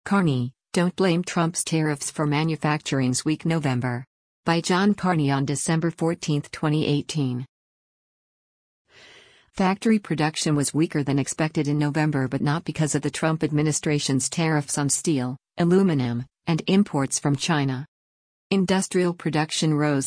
Carney, Don't Blame Trump's Tariffs for Manufacturing's Weak November. By John Carney on December 14, 2018. Factory production was weaker than expected in November, but not because of the Trump administration's tariffs on steel, aluminum, and imports from China. Industrial production rose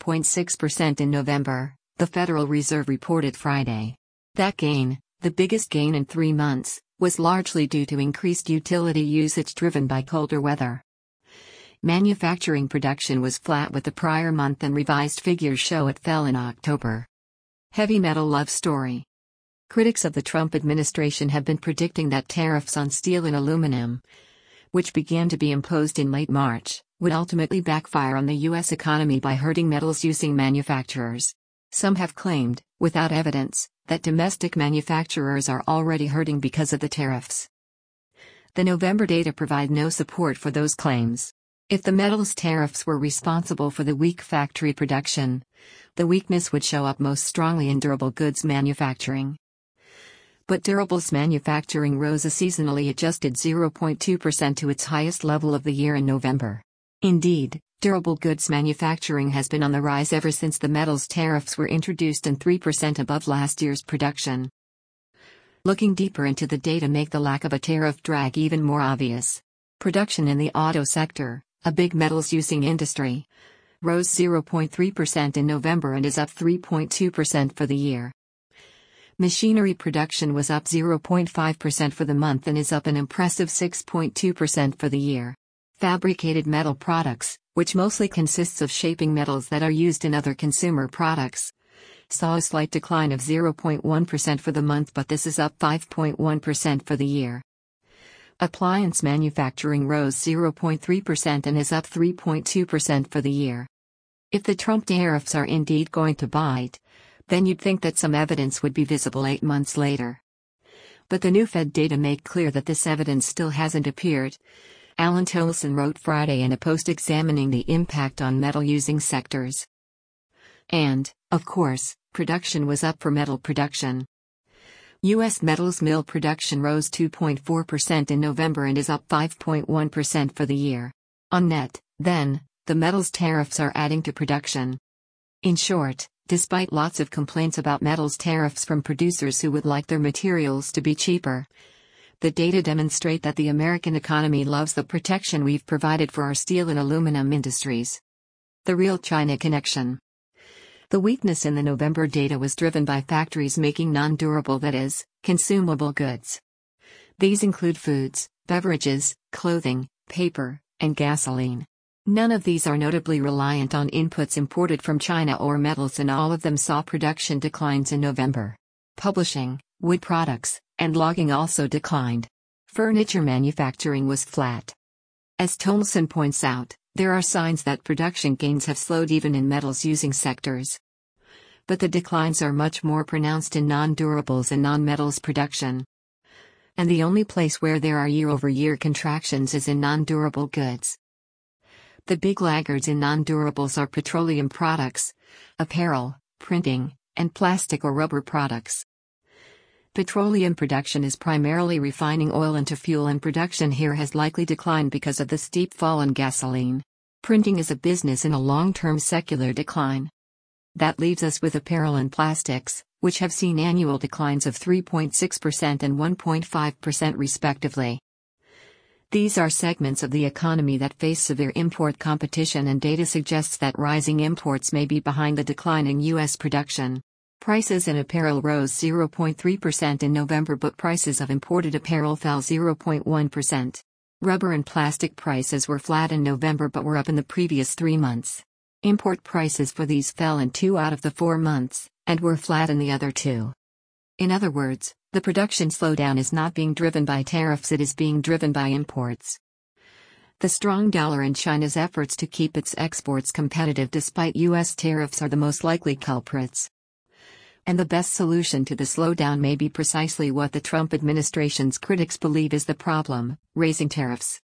0.6% in November, the Federal Reserve reported Friday. That gain, the biggest gain in 3 months, was largely due to increased utility usage driven by colder weather. Manufacturing production was flat with the prior month, and revised figures show it fell in October. Heavy metal love story. Critics of the Trump administration have been predicting that tariffs on steel and aluminum, which began to be imposed in late March, would ultimately backfire on the U.S. economy by hurting metals-using manufacturers. Some have claimed, without evidence, that domestic manufacturers are already hurting because of the tariffs. The November data provide no support for those claims. If the metals tariffs were responsible for the weak factory production, the weakness would show up most strongly in durable goods manufacturing. But durables manufacturing rose a seasonally adjusted 0.2% to its highest level of the year in November. Indeed, durable goods manufacturing has been on the rise ever since the metals tariffs were introduced, and 3% above last year's production. Looking deeper into the data make the lack of a tariff drag even more obvious. Production in the auto sector, a big metals-using industry, rose 0.3% in November and is up 3.2% for the year. Machinery production was up 0.5% for the month and is up an impressive 6.2% for the year. Fabricated metal products, which mostly consists of shaping metals that are used in other consumer products, saw a slight decline of 0.1% for the month, but this is up 5.1% for the year. Appliance manufacturing rose 0.3% and is up 3.2% for the year. If the Trump tariffs are indeed going to bite, then you'd think that some evidence would be visible 8 months later. But the new Fed data make clear that this evidence still hasn't appeared. Alan Tolson wrote Friday in a post examining the impact on metal-using sectors. And, of course, production was up for metal production. U.S. metals mill production rose 2.4% in November and is up 5.1% for the year. On net, then, the metals tariffs are adding to production. In short, despite lots of complaints about metals tariffs from producers who would like their materials to be cheaper, the data demonstrate that the American economy loves the protection we've provided for our steel and aluminum industries. The real China connection. The weakness in the November data was driven by factories making non-durable, that is, consumable goods. These include foods, beverages, clothing, paper, and gasoline. None of these are notably reliant on inputs imported from China or metals, and all of them saw production declines in November. Publishing, wood products, and logging also declined. Furniture manufacturing was flat. As Tolson points out, there are signs that production gains have slowed even in metals-using sectors. But the declines are much more pronounced in non-durables and non-metals production. And the only place where there are year-over-year contractions is in non-durable goods. The big laggards in non-durables are petroleum products, apparel, printing, and plastic or rubber products. Petroleum production is primarily refining oil into fuel, and production here has likely declined because of the steep fall in gasoline. Printing is a business in a long-term secular decline. That leaves us with apparel and plastics, which have seen annual declines of 3.6% and 1.5% respectively. These are segments of the economy that face severe import competition, and data suggests that rising imports may be behind the decline in U.S. production. Prices in apparel rose 0.3% in November, but prices of imported apparel fell 0.1%. Rubber and plastic prices were flat in November but were up in the previous 3 months. Import prices for these fell in 2 out of the 4 months, and were flat in the other 2. In other words, the production slowdown is not being driven by tariffs, it is being driven by imports. The strong dollar and China's efforts to keep its exports competitive despite U.S. tariffs are the most likely culprits. And the best solution to the slowdown may be precisely what the Trump administration's critics believe is the problem: raising tariffs.